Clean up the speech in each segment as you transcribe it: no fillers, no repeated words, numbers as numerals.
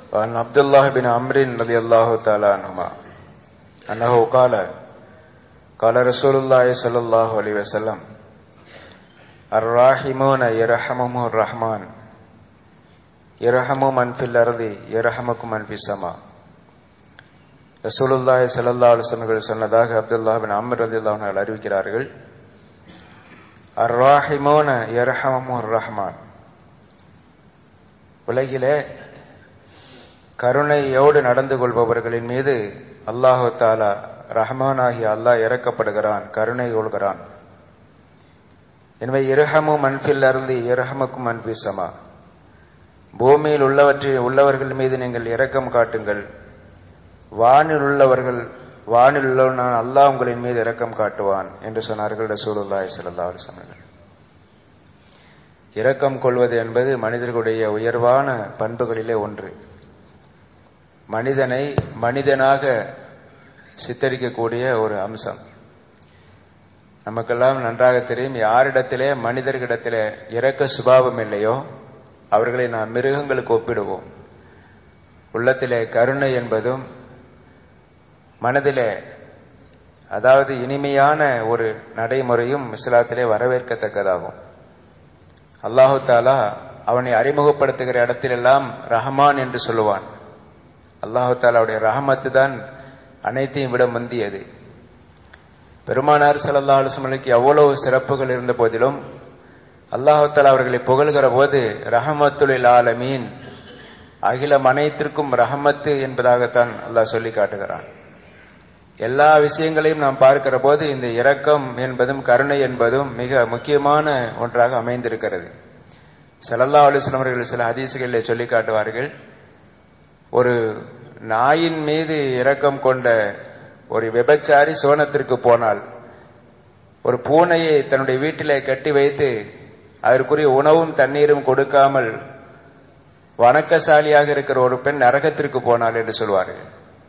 وعن عبد الله بن عمرو رضي الله تعالى عنهما أنه قال قال رسول الله صلى الله عليه وسلم الراحمون يرحمهم الرحمن يرحم من في الأرض يرحمكم من في السماء. ரசூலுல்லாஹி ஸல்லல்லாஹு அலைஹி வஸல்லம் சொன்னதாக அப்துல்லாஹ் பின் அம்ர் ரலியல்லாஹு அன்ஹு அறிவிக்கிறார்கள். அர்ராஹிமூன யர்ஹமுர் ரஹ்மான். உலகிலே கருணையோடு நடந்து கொள்பவர்களின் மீது அல்லாஹு தஆலா ரஹ்மான் ஆகிய அல்லாஹ் இறக்கப்படுகிறான், கருணை கொள்கிறான். எனவே இர்ஹமு மன் ஃபில் அர்தி யர்ஹமுக்கும் மன் ஃபிஸ் ஸமா. பூமியில் உள்ளவர்கள் மீது நீங்கள் இரக்கம் காட்டுங்கள், வானில் உள்ளவன் அல்லாஹ் உங்களின் மீது இரக்கம் காட்டுவான் என்று சொன்னார்கள் ரசூலுல்லாஹி ஸல்லல்லாஹு அலைஹி வஸல்லம். இரக்கம் கொள்வது என்பது மனிதர்களுடைய உயர்வான பண்புகளிலே ஒன்று. மனிதனை மனிதனாக சித்தரிக்கக்கூடிய ஒரு அம்சம். நமக்கெல்லாம் நன்றாக தெரியும், யாரிடத்திலே மனிதர்களிடத்திலே இரக்க சுபாவம் இல்லையோ அவர்களை நாம் மிருகங்களுக்கு ஒப்பிடுவோம். உள்ளத்திலே கருணை என்பதும் மனதிலே அதாவது இனிமையான ஒரு நடைமுறையும் இஸ்லாத்திலே வரவேற்கத்தக்கதாகும். அல்லாஹு தாலா அவனை அறிமுகப்படுத்துகிற இடத்திலெல்லாம் ரஹ்மான் என்று சொல்லுவான். அல்லாஹு தாலாவுடைய ரஹமத்து தான் அனைத்தையும் விட முந்தியது. பெருமானார் ஸல்லல்லாஹு அலைஹி வஸல்லம் அவ்வளவு சிறப்புகள் இருந்த போதிலும் அல்லாஹு தாலா அவர்களை புகழ்கிற போது ரஹமத்துல் ஆலமீன், அகிலம் அனைத்திற்கும் ரஹமத்து என்பதாகத்தான் அல்லாஹ் சொல்லி காட்டுகிறான். எல்லா விஷயங்களையும் நாம் பார்க்கிற போது இந்த இரக்கம் என்பதும் கருணை என்பதும் மிக முக்கியமான ஒன்றாக அமைந்திருக்கிறது. ஸல்லல்லாஹு அலைஹி வஸல்லம் அவர்கள் சில ஹதீஸ்களிலே சொல்லி காட்டுவார்கள், ஒரு நாயின் மீது இரக்கம் கொண்ட ஒரு விபச்சாரி சோனத்திற்கு போனால், ஒரு பூனையை தன்னுடைய வீட்டிலே கட்டி வைத்து அதற்குரிய உணவும் தண்ணீரும் கொடுக்காமல் வணக்கசாலியாக இருக்கிற ஒரு பெண் நரகத்திற்கு போனாள் என்று சொல்வார்கள்.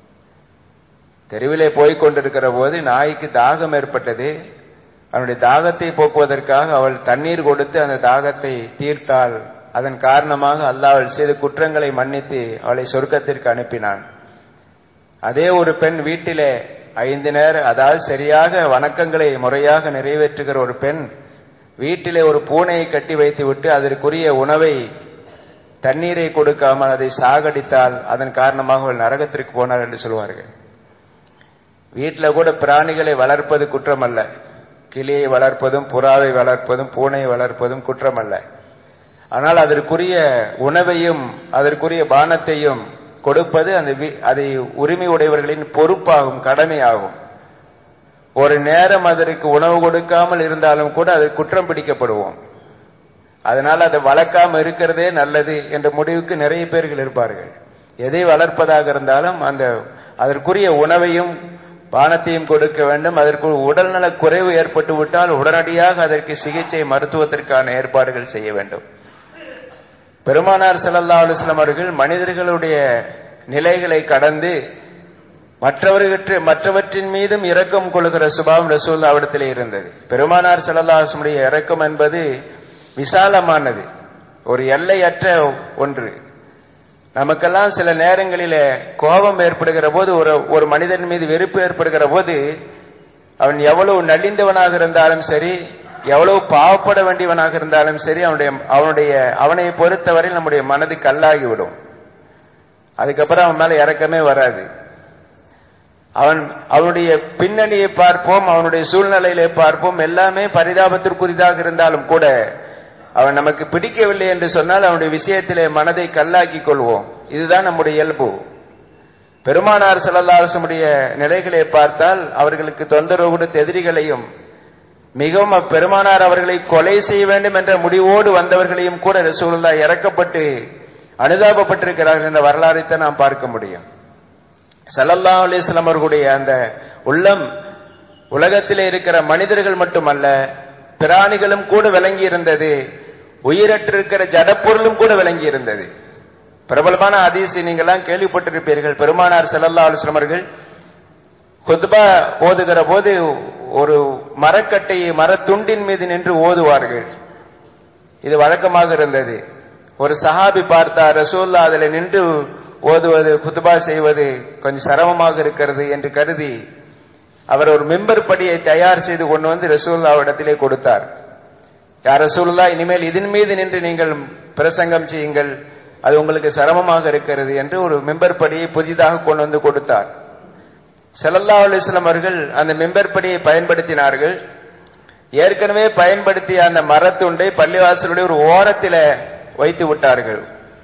தெருவிலே போய்கொண்டிருக்கிற போது நாய்க்கு தாகம் ஏற்பட்டது. அவனுடைய தாகத்தை போக்குவதற்காக அவள் தண்ணீர் கொடுத்து அந்த தாகத்தை தீர்த்தாள். அதன் காரணமாக அல்லாஹ் அவள் செய்த குற்றங்களை மன்னித்து அவளை சொர்க்கத்திற்கு அனுப்பினான். அதே ஒரு பெண் வீட்டிலே 5 நேர அதாவது சரியாக வணக்கங்களை முறையாக நிறைவேற்றுகிற ஒரு பெண் வீட்டிலே ஒரு பூனையை கட்டி வைத்து விட்டு அதற்குரிய உணவை தண்ணீரை கொடுக்காமல் அதை சாகடித்தால் அதன் காரணமாக அவள் நரகத்திற்கு போனாள் என்று சொல்வார்கள். வீட்டில் கூட பிராணிகளை வளர்ப்பது குற்றம் அல்ல. கிளியை வளர்ப்பதும் புறாவை வளர்ப்பதும் பூனையை வளர்ப்பதும் குற்றம் அல்ல. ஆனால் அதற்குரிய உணவையும் அதற்குரிய பானத்தையும் கொடுப்பது அதை உரிமை உடையவர்களின் பொறுப்பாகும், கடமையாகும். ஒரு நேரம் அதற்கு உணவு கொடுக்காமல் இருந்தாலும் கூட அது குற்றம் பிடிக்கப்படுவோம். அதனால் அதை வளர்க்காம இருக்கிறதே நல்லது என்ற முடிவுக்கு நிறைய பேர்கள் இருப்பார்கள். எதை வளர்ப்பதாக இருந்தாலும் அதற்குரிய உணவையும் பானத்தையும் கொடுக்க வேண்டும். அதற்கு உடல்நல குறைவு ஏற்பட்டு விட்டால் உடனடியாக அதற்கு சிகிச்சை மருத்துவத்திற்கான ஏற்பாடுகள் செய்ய வேண்டும். பெருமானார் ஸல்லல்லாஹு அலைஹி வஸல்லம் அவர்கள் மனிதர்களுடைய நிலைகளை கடந்து மற்றவற்றின் மீதும் இரக்கம் கொள்கிற சுபாவம் ரசூலுல்லாஹ் அவரிடத்திலே இருந்தது. பெருமானார் ஸல்லல்லாஹு அலைஹி வஸல்லம் இரக்கம் என்பது விசாலமானது, ஒரு எல்லையற்ற ஒன்று. நமக்கெல்லாம் சில நேரங்களிலே கோபம் ஏற்படுகிற போது, ஒரு மனிதன் மீது வெறுப்பு ஏற்படுகிற போது, அவன் எவ்வளவு நலிந்தவனாக இருந்தாலும் சரி, எவ்வளவு பாவப்பட வேண்டியவனாக இருந்தாலும் சரி, அவனை பொறுத்தவரை நம்முடைய மனது கல்லாகிவிடும். அதுக்கப்புறம் அவன் மேல இரக்கமே வராது. அவனுடைய பின்னணியை பார்ப்போம், அவனுடைய சூழ்நிலையிலே பார்ப்போம், எல்லாமே பரிதாபத்திற்குரியதாக இருந்தாலும் கூட அவன் நமக்கு பிடிக்கவில்லை என்று சொன்னால் அவனுடைய விஷயத்திலே மனதை கல்லாக்கி கொள்வோம். இதுதான் நம்முடைய இயல்பு. பெருமானார் ஸல்லல்லாஹு அலைஹி வஸல்லம் நிலைகளை பார்த்தால் அவர்களுக்கு தொந்தரவு கொடுத்த எதிரிகளையும் மிகவும் பெருமானார் அவர்களை கொலை செய்ய வேண்டும் என்ற முடிவோடு வந்தவர்களையும் கூட ரசூலுல்லாஹ் இறக்கப்பட்டு அனுதாபப்பட்டிருக்கிறார்கள் என்ற வரலாறைத்தான் நாம் பார்க்க முடியும். ஸல்லல்லாஹு அலைஹி வஸல்லம் அவர்களுடைய அந்த உள்ளம் உலகத்திலே இருக்கிற மனிதர்கள் மட்டுமல்ல, பிராணிகளும் கூட விளங்கி இருந்தது, உயிரற்றிருக்கிற ஜடப்பொருளும் கூட விளங்கி இருந்தது. பிரபலமான ஹதீஸை நீங்கள்லாம் கேள்விப்பட்டிருப்பீர்கள். பெருமானார் ஸல்லல்லாஹு அலைஹி வஸல்லம் அவர்கள் குத்பா ஓதுகிற போது ஒரு மரத்துண்டின் மீது நின்று ஓதுவார்கள். இது வழக்கமாக இருந்தது. ஒரு சஹாபி பார்த்தார், ரசூலுல்லாஹ் அதில் நின்று ஓதுவது, குத்பா செய்வது கொஞ்சம் சிரமமாக இருக்கிறது என்று கருதி அவர் ஒரு மிம்பர் படியை தயார் செய்து கொண்டு வந்து ரசூலுல்லாஹ்விடத்திலே கொடுத்தார். யார் ரசூலுல்லாஹ், இனிமேல் இதன் மீது நின்று நீங்கள் பிரசங்கம் செய்யுங்கள், அது உங்களுக்கு சிரமமாக இருக்கிறது என்று ஒரு மிம்பர் படியை புதிதாக கொண்டு வந்து கொடுத்தார். ஸல்லல்லாஹு அலைஹி வஸல்லம் அவர்கள் அந்த மிம்பர் படியை பயன்படுத்தினார்கள். ஏற்கனவே பயன்படுத்திய அந்த மரத்துண்டை பள்ளிவாசலுடைய ஒரு ஓரத்தில் வைத்து விட்டார்கள்.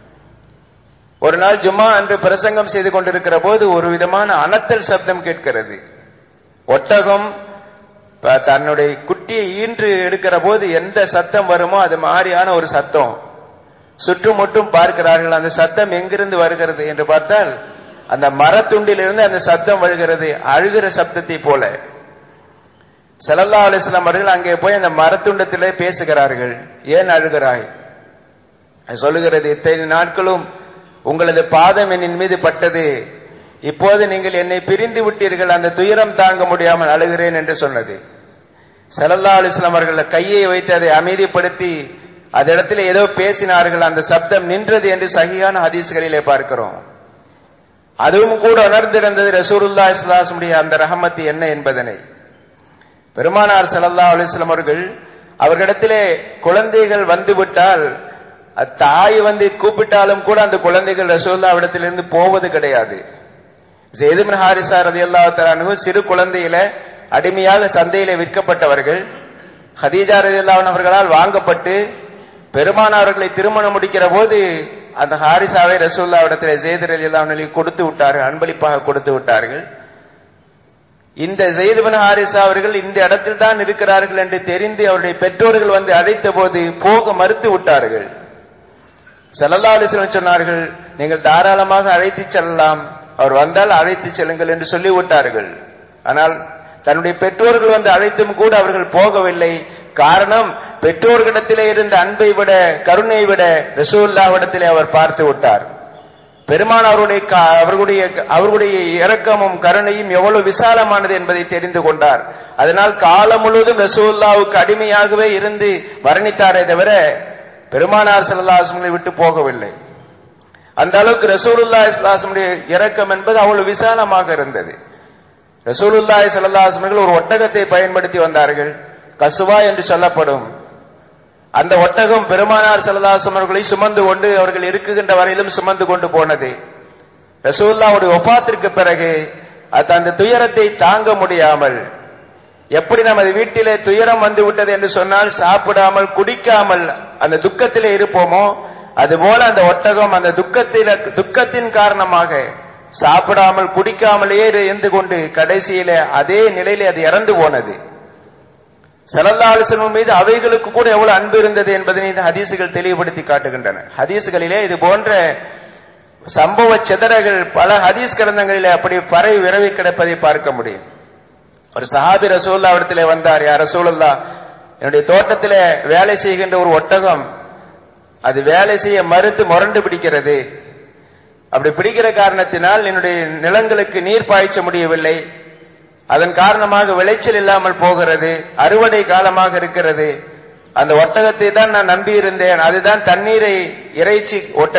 ஒரு நாள் ஜும்மா அன்று பிரசங்கம் செய்து கொண்டிருக்கிற போது ஒரு விதமான அனத்தல் சப்தம் கேட்கிறது. ஒட்டகம் தன்னுடைய குட்டியை ஈன்று எடுக்கிற போது எந்த சத்தம் வருமோ அது மாதிரியான ஒரு சத்தம். சுற்றுமுற்றும் பார்க்கிறார்கள், அந்த சத்தம் எங்கிருந்து வருகிறது என்று பார்த்தால் அந்த மரத்துண்டிலிருந்து அந்த சத்தம் வருகிறது, அழுகிற சப்தத்தை போல. ஸல்லல்லாஹு அலைஹி வஸல்லம் அவர்கள் அங்கே போய் அந்த மரத்துண்டத்திலே பேசுகிறார்கள். ஏன் அழுகிறாய்? சொல்லுகிறது, இத்தனை நாட்களும் உங்களது பாதம் என் மீது பட்டது, இப்போது நீங்கள் என்னை பிரிந்து விட்டீர்கள், அந்த துயரம் தாங்க முடியாமல் அழுகிறேன் என்று சொன்னது. ஸல்லல்லாஹு அலைஹி வஸல்லம் அவர்கள் கையை வைத்து அதை அமைதிப்படுத்தி அந்த இடத்துல ஏதோ பேசினார்கள், அந்த சப்தம் நின்றது என்று சஹீஹான ஹதீஸ்களிலே பார்க்கிறோம். அதுவும் கூட உணர்ந்திருந்தது ரசூலுல்லாஹி ஸல்லல்லாஹு அலைஹி வஸல்லம் அந்த ரஹமத் என்ன என்பதனை. பெருமானார் ஸல்லல்லாஹு அலைஹி வஸல்லம் அவர்கள் அவர்களிடத்திலே குழந்தைகள் வந்துவிட்டால் தாய் வந்து கூப்பிட்டாலும் கூட அந்த குழந்தைகள் ரசூலுல்லாஹ்விடத்திலிருந்து போவது கிடையாது. ஸெய்த் இப்னு ஹாரிஸா ரலியல்லாஹு தஆலா அன்ஹு சிறு குழந்தையில அடிமையாக சந்தையிலே விற்கப்பட்டவர்கள். ஹதீஜா ரலியல்லாஹு அன்ஹா அவர்களால் வாங்கப்பட்டு பெருமானார்களை திருமணம் முடிக்கிற போது அந்த ஹாரிசாவை ரசூலுல்லாஹ்விடத்திலே ஸெய்த் ரலியல்லாஹு அன்ஹு கொடுத்து விட்டார்கள், அன்பளிப்பாக கொடுத்து விட்டார்கள். இந்த ஸெய்த் இப்னு ஹாரிஸா அவர்கள் இந்த இடத்தில் தான் இருக்கிறார்கள் என்று தெரிந்து அவருடைய பெற்றோர்கள் வந்து அழைத்த போது போக மறுத்து விட்டார்கள். ஸல்லல்லாஹு அலைஹி வஸல்லம் சொன்னார்கள், நீங்கள் தாராளமாக அழைத்து செல்லலாம், அவர் வந்தால் அழைத்து செல்லுங்கள் என்று சொல்லிவிட்டார்கள். ஆனால் தன்னுடைய பெற்றோர்கள் வந்து அழைத்தும் கூட அவர்கள் போகவில்லை. காரணம், பெற்றோர்களிடத்திலே இருந்த அன்பை விட கருணை விட ரசூலுல்லாஹ்விடத்திலே அவர் பார்த்து விட்டார். பெருமான் அவர்களுடைய இரக்கமும் கருணையும் எவ்வளவு விசாலமானது என்பதை தெரிந்து கொண்டார். அதனால் காலம் முழுவதும் ரசூலுல்லாஹ்வுக்கு அடிமையாகவே இருந்து வர்ணித்தாரே தவிர பெருமானார் ஸல்லல்லாஹு அலைஹி வஸல்லம் விட்டு போகவில்லை. அந்த அளவுக்கு ரசூலுல்லாஹி ஸல்லல்லாஹு அலைஹி வஸல்லம் இரக்கம் என்பது அவ்வளவு விசாலமாக இருந்தது. ரசூலுல்லாஹி ஸல்லல்லாஹு அலைஹி வஸல்லம் ஒரு ஒட்டகத்தை பயன்படுத்தி வந்தார்கள், கசுவா என்று சொல்லப்படும். அந்த ஒட்டகம் பெருமானார் ஸல்லல்லாஹு அலைஹி வஸல்லம் அவர்களை சுமந்து கொண்டு அவர்கள் இருக்குகின்ற வரையிலும் சுமந்து கொண்டு போனது. ரசூலுல்லாஹ்வுடைய வஃபாத்திற்கு பிறகு அந்த துயரத்தை தாங்க முடியாமல், எப்படி நமது வீட்டிலே துயரம் வந்து விட்டது என்று சொன்னால் சாப்பிடாமல் குடிக்காமல் அந்த துக்கத்திலே இருப்போமோ, அதுபோல அந்த ஒட்டகம் அந்த துக்கத்தின் காரணமாக சாப்பிடாமல் குடிக்காமலேயே இருந்து கொண்டு கடைசியில அதே நிலையிலே அது இறந்து போனது. ஸல்லல்லாஹு அலைஹி வஸல்லம் மீது அவைகளுக்கு கூட எவ்வளவு அன்பு இருந்தது என்பதனை இந்த ஹதீசுகள் தெளிவுபடுத்தி காட்டுகின்றன. ஹதீசுகளிலே இது போன்ற சம்பவ சிதறல்கள் பல ஹதீஸ் கிரந்தங்களிலே அப்படி பரவி விரவி கிடப்பதை பார்க்க முடியும். ஒரு சஹாபி ரசூலுல்லாஹ்விடத்திலே வந்தார், யா ரசூலுல்லாஹ், என்னுடைய தோட்டத்திலே வேலை செய்கின்ற ஒரு ஒட்டகம் அது வேலை செய்ய மறுத்து முரண்டு பிடிக்கிறது. அப்படி பிடிக்கிற காரணத்தினால் என்னுடைய நிலங்களுக்கு நீர் பாய்ச்ச முடியவில்லை, அதன் காரணமாக விளைச்சல் இல்லாமல் போகிறது, அறுவடை காலமாக இருக்கிறது. அந்த ஒட்டகத்தை தான் நான் நம்பி இருந்தேன், அதுதான் தண்ணீரை இறைச்சி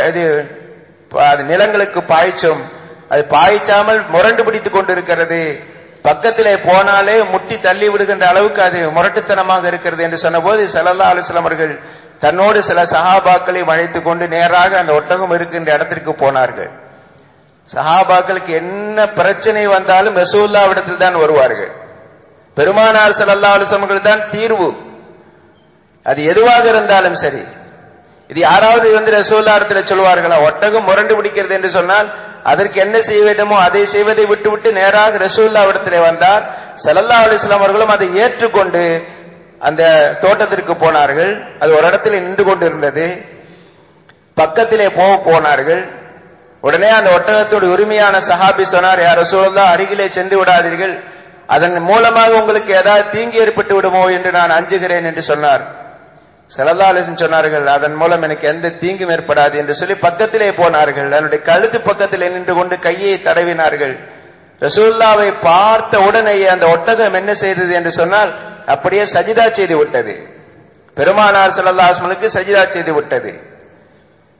அது நிலங்களுக்கு பாய்ச்சும், அது பாய்ச்சாமல் முரண்டு பிடித்துக் கொண்டிருக்கிறது, பக்கத்திலே போனாலே முட்டி தள்ளி விடுகின்ற அளவுக்கு அது முரட்டுத்தனமாக இருக்கிறது என்று சொன்னபோது ஸல்லல்லாஹு அலைஹி வஸல்லம் அவர்கள் தன்னோடு சில சஹாபாக்களை அழைத்துக் கொண்டு நேராக அந்த ஒட்டகம் இருக்கின்ற இடத்திற்கு போனார்கள். சஹாபாக்களுக்கு என்ன பிரச்சனை வந்தாலும் ரசூலுல்லாஹ்விடத்தில் தான் வருவார்கள். பெருமானார் ஸல்லல்லாஹு அலைஹி வஸல்லம் தான் தீர்வு, அது எதுவாக இருந்தாலும் சரி. இது யாராவது வந்து ரசூலுல்லாஹ்விடத்தில் சொல்வார்களா? ஒட்டகம் முரண்டு பிடிக்கிறது என்று சொன்னால் அதற்கு என்ன செய்ய வேண்டுமோ அதை செய்வதை விட்டுவிட்டு நேராக ரசூலுல்லாஹ்விடத்திலே வந்தார். ஸல்லல்லாஹு அலைஹி வஸல்லம் அவர்களும் அதை ஏற்றுக்கொண்டு அந்த தோட்டத்திற்கு போனார்கள். அது ஒரு இடத்துல நின்று கொண்டிருந்தது, பக்கத்திலே போனார்கள். உடனே அந்த ஒட்டகத்தோடு உரிமையான சஹாபி சொன்னார், யா ரசூலுல்லாஹ், அருகிலே சென்று விடாதீர்கள், அதன் மூலமாக உங்களுக்கு ஏதாவது தீங்கு ஏற்பட்டு விடுமோ என்று நான் அஞ்சுகிறேன் என்று சொன்னார். ஸல்லல்லாஹு அலைஹி வஸல்லம் சொன்னார்கள், அதன் மூலம் எனக்கு எந்த தீங்கும் ஏற்படாது என்று சொல்லி பக்கத்திலே போனார்கள். அதனுடைய கழுத்து பக்கத்திலே நின்று கொண்டு கையை தடவினார்கள். ரசூலுல்லாஹ்வை பார்த்த உடனேயே அந்த ஒட்டகம் என்ன செய்தது என்று சொன்னால் அப்படியே சஜிதா செய்து விட்டது. பெருமானார் ஸல்லல்லாஹு அலைஹி வஸல்லம் சஜிதா செய்து விட்டது.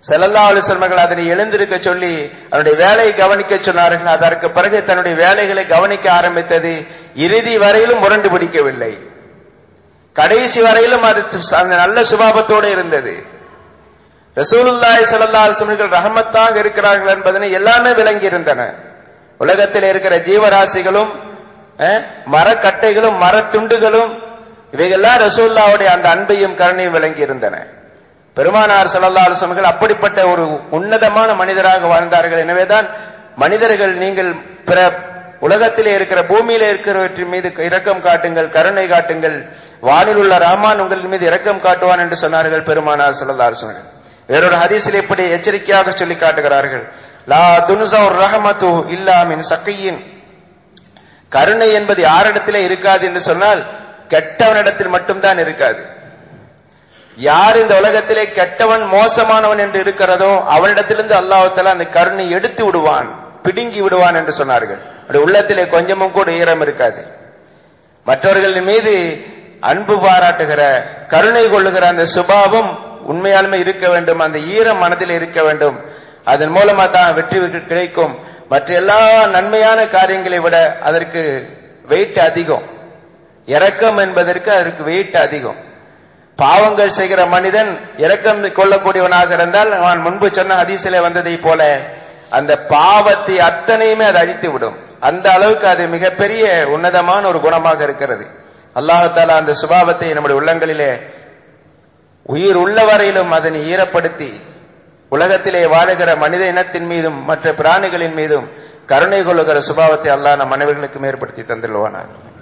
ஸல்லல்லாஹு அலைஹி வஸல்லம் அதனை எழுந்திருக்க சொல்லி அவனுடைய வேலையை கவனிக்க சொன்னார்கள். அதற்கு பிறகு தன்னுடைய வேலைகளை கவனிக்க ஆரம்பித்தது. இறுதி வரையிலும் முரண்டு பிடிக்கவில்லை. கடைசி வரையிலும் அது அந்த நல்ல சுபாவத்தோடு இருந்தது. ரசூலுல்லாஹி ஸல்லல்லாஹு அலைஹி வஸல்லம் ரஹமத்தாக இருக்கிறார்கள் என்பதனை எல்லாமே விளங்கி இருந்தன. உலகத்தில் இருக்கிற ஜீவராசிகளும் மரக்கட்டைகளும் மரத்துண்டுகளும் இவைகள்லாம் ரசூலுல்லாஹ்வுடைய அந்த அன்பையும் கருணையும் விளங்கி இருந்தன. பெருமானார் ஸல்லல்லாஹு அலைஹி வஸல்லம் அப்படிப்பட்ட ஒரு உன்னதமான மனிதராக வாழ்ந்தார்கள். எனவேதான் மனிதர்கள் நீங்கள் பிற உலகத்திலே இருக்கிற பூமியில இருக்கிறவற்றின் மீது இரக்கம் காட்டுங்கள், கருணை காட்டுங்கள், வானில் உள்ள ரஹ்மான் உங்கள் மீது இரக்கம் காட்டுவான் என்று சொன்னார்கள் பெருமானார் ஸல்லல்லாஹு அலைஹி வஸல்லம். வேறொரு ஹதீஸில் இப்படி எச்சரிக்கையாக சொல்லி காட்டுகிறார்கள், லா துன்ஸர் ரஹமத்து இல்லா மின் சக்கியின். கருணை என்பது யாரிடத்திலே இருக்காது என்று சொன்னால் கெட்டவனிடத்தில் மட்டும்தான் இருக்காது. யார் இந்த உலகத்திலே கெட்டவன் மோசமானவன் என்று இருக்கிறதோ அவனிடத்திலிருந்து அல்லாஹ் தஆலா அந்த கருணை எடுத்து விடுவான், பிடுங்கி விடுவான் என்று சொன்னார்கள். உள்ளத்திலே கொஞ்சமும் கூட ஈரம் இருக்காது. மற்றவர்களின் மீது அன்பு பாராட்டுகிற, கருணை கொள்ளுகிற அந்த சுபாவம் உண்மையாலுமே இருக்க வேண்டும். அந்த ஈரம் மனதில் இருக்க வேண்டும். அதன் மூலமா தான் வெற்றி கிடைக்கும். மற்ற எல்லா நன்மையான காரியங்களை விட அதற்கு வெயிட் அதிகம். இரக்கம் என்பதற்கு அதற்கு வெயிட் அதிகம். பாவங்கள் செய்கிற மனிதன் இரக்கம் கொள்ளக்கூடியவனாக இருந்தால் நான் முன்பு சொன்ன ஹதீஸிலே வந்ததை போல அந்த பாவத்தை அத்தனையுமே அது அழித்து விடும். அந்த அளவுக்கு அது மிகப்பெரிய உன்னதமான ஒரு குணமாக இருக்கிறது. அல்லாஹ் தஆலா அந்த சுபாவத்தை நம்முடைய உள்ளங்களிலே உயிர் உள்ளவரையிலும் அதனை ஈரப்படுத்தி உலகத்திலே வாழுகிற மனித இனத்தின் மீதும் மற்ற பிராணிகளின் மீதும் கருணை கொள்ளுகிற சுபாவத்தை அல்லாஹ் நம் அனைவர்களுக்கும் ஏற்படுத்தி தந்துள்ளானார்.